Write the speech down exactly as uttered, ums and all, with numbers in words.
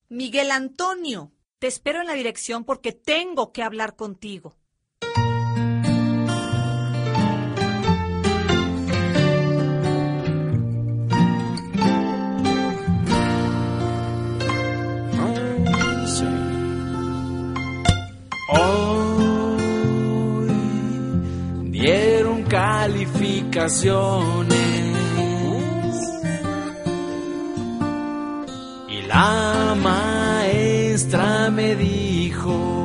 Miguel Antonio. Te espero en la dirección porque tengo que hablar contigo. Hoy dieron calificaciones y la maestra me dijo: